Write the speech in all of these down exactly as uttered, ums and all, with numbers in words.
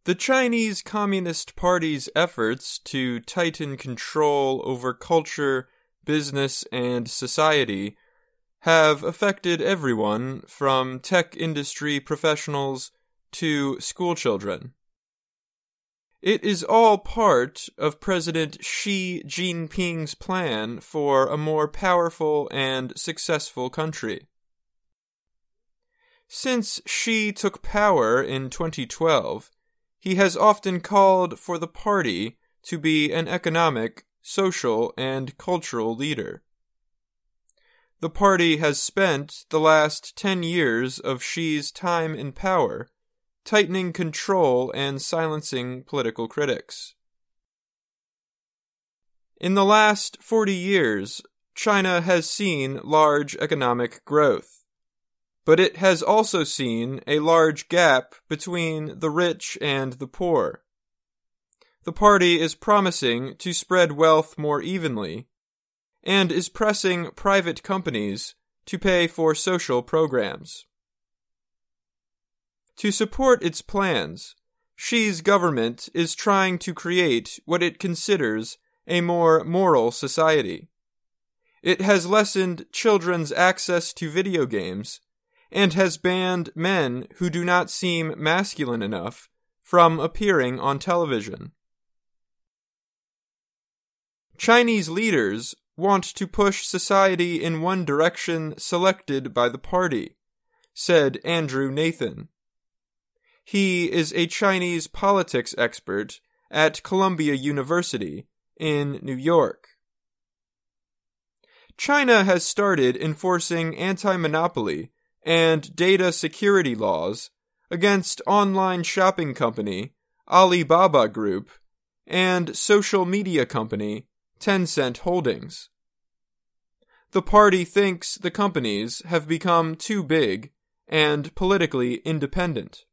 The Chinese Communist Party's efforts to tighten control over culture, business, and society have affected everyone from tech industry professionals to schoolchildren. It is all part of President Xi Jinping's plan for a more powerful and successful country. Since Xi took power in twenty twelve, he has often called for the party to be an economic, social, and cultural leader. The party has spent the last ten years of Xi's time in power tightening control and silencing political critics. In the last forty years, China has seen large economic growth, but it has also seen a large gap between the rich and the poor. The party is promising to spread wealth more evenly, and is pressing private companies to pay for social programs. To support its plans, Xi's government is trying to create what it considers a more moral society. It has lessened children's access to video games and has banned men who do not seem masculine enough from appearing on television. Chinese leaders want to push society in one direction selected by the party, said Andrew Nathan. He is a Chinese politics expert at Columbia University in New York. China has started enforcing anti-monopoly and data security laws against online shopping company Alibaba Group and social media company Tencent Holdings. The party thinks the companies have become too big and politically independent.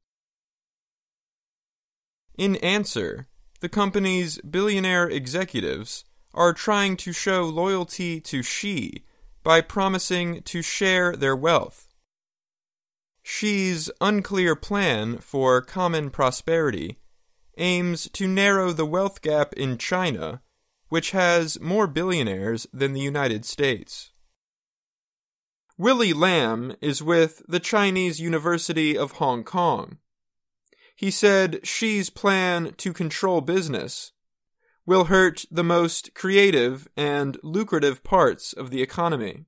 In answer, the company's billionaire executives are trying to show loyalty to Xi by promising to share their wealth. Xi's unclear plan for common prosperity aims to narrow the wealth gap in China, which has more billionaires than the United States. Willie Lam is with the Chinese University of Hong Kong. He said Xi's plan to control business will hurt the most creative and lucrative parts of the economy.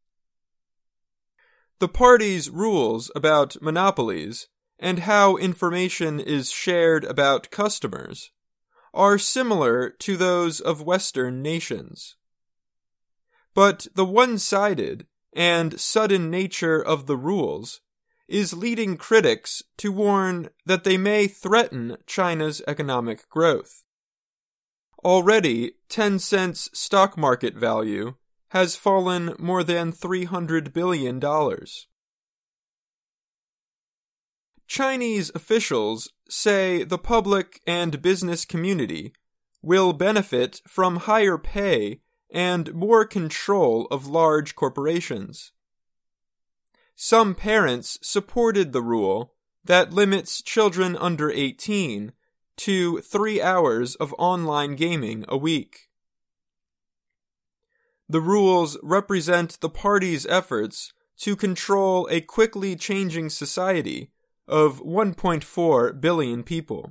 The party's rules about monopolies and how information is shared about customers are similar to those of Western nations. But the one-sided and sudden nature of the rules is leading critics to warn that they may threaten China's economic growth. Already, Tencent's stock market value has fallen more than three hundred billion dollars. Chinese officials say the public and business community will benefit from higher pay and more control of large corporations. Some parents supported the rule that limits children under eighteen to three hours of online gaming a week. The rules represent the party's efforts to control a quickly changing society of one point four billion people.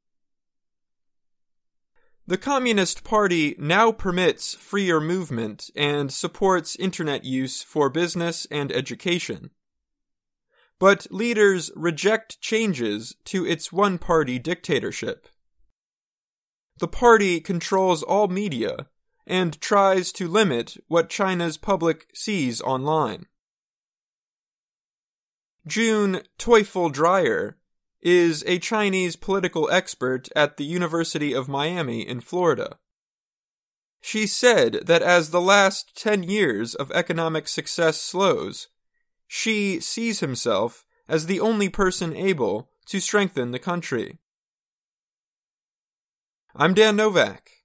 The Communist Party now permits freer movement and supports internet use for business and education. But leaders reject changes to its one-party dictatorship. The party controls all media and tries to limit what China's public sees online. June Teufel Dreyer is a Chinese political expert at the University of Miami in Florida. She said that as the last ten years of economic success slows, Xi sees himself as the only person able to strengthen the country. I'm Dan Novak,